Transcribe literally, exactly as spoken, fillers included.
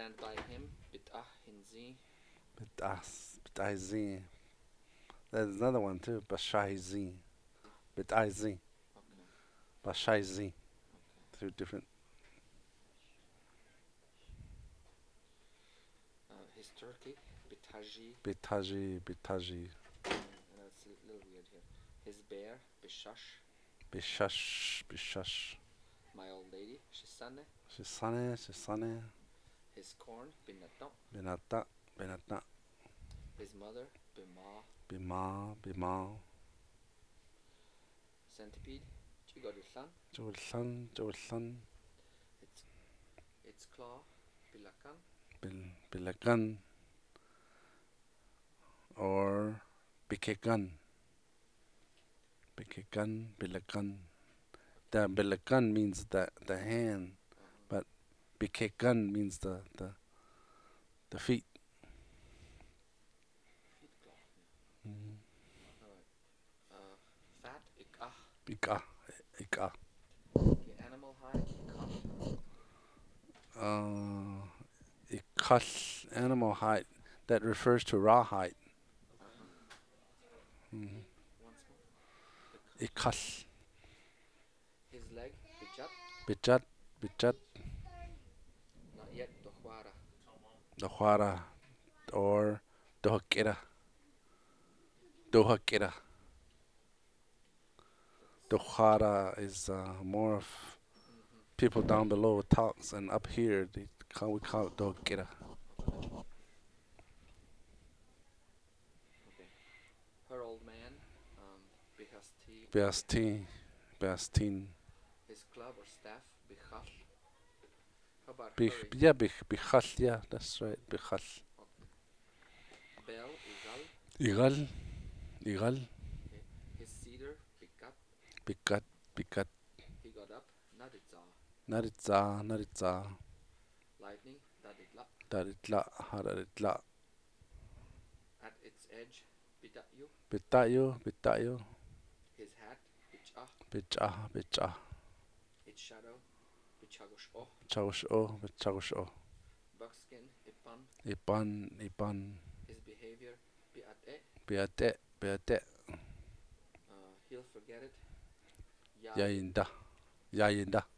stand by him. Bit'ah hinzi. B't'as, b't'aizin. There's another one too. B'shaizin. B't'aizin. Okay. B'shaizin. Okay. Two different. Uh, his turkey. Bitaji. B'taji, b'taji. Mm, and that's a little weird here. His bear. Bishash. B'shash, b'shash. My old lady. Shisane. Shisane, shisane. His corn. Binatan. Binata, binata. His mother. Bima. Bima, bima. Centipede. Chigodishan. Jolsan, jolsan. Its its claw. Bilakan. Bil, bilagan. Or bikegan. Bikegan, bilagan. The bilagan means the, the hand, Uh-huh. but bikegan means the, the, the feet. Feet claw. Yeah. Mm. All right. Uh, fat. Ikah. Ika, ika. Okay. Animal hide. Ikah. Uh, ikal, animal hide. That refers to rawhide. Uh-huh. Mm. Once more. Ikah. Ikal, His leg. Bijat. bijat, bijat. Not yet. Dohwara. Dohwara, or dohakira. Dohakira. Dohara is uh, more of Mm-hmm. people down below talks, and up here they call, we call it dohakira. Okay. Okay. Her old man. Um, Bihasti. Beastin, Beastin. His club or staff. Bichal. How about Bih, hurry? yeah, bih, bichal, yeah, that's right, bichal. Okay. Bell. Igal. Igal, igal, Okay. His cedar. Bikat. bikat, bikat. He got up. Naditza. Naritza, naritza. Lightning. Daditla. Daritla, hararitla. At its edge. Bitatyu. Bitayo, bitayo. His hat. Bichah. Bichah, bichah. Its shadow. Bichagosh. Oh. Chagosh o, bichagosh o. Buckskin. Ipan. Ipan, ipan. His behavior. Biate. Biate, biate. Uh, he'll forget it. Yayin. Yayinda, yayinda.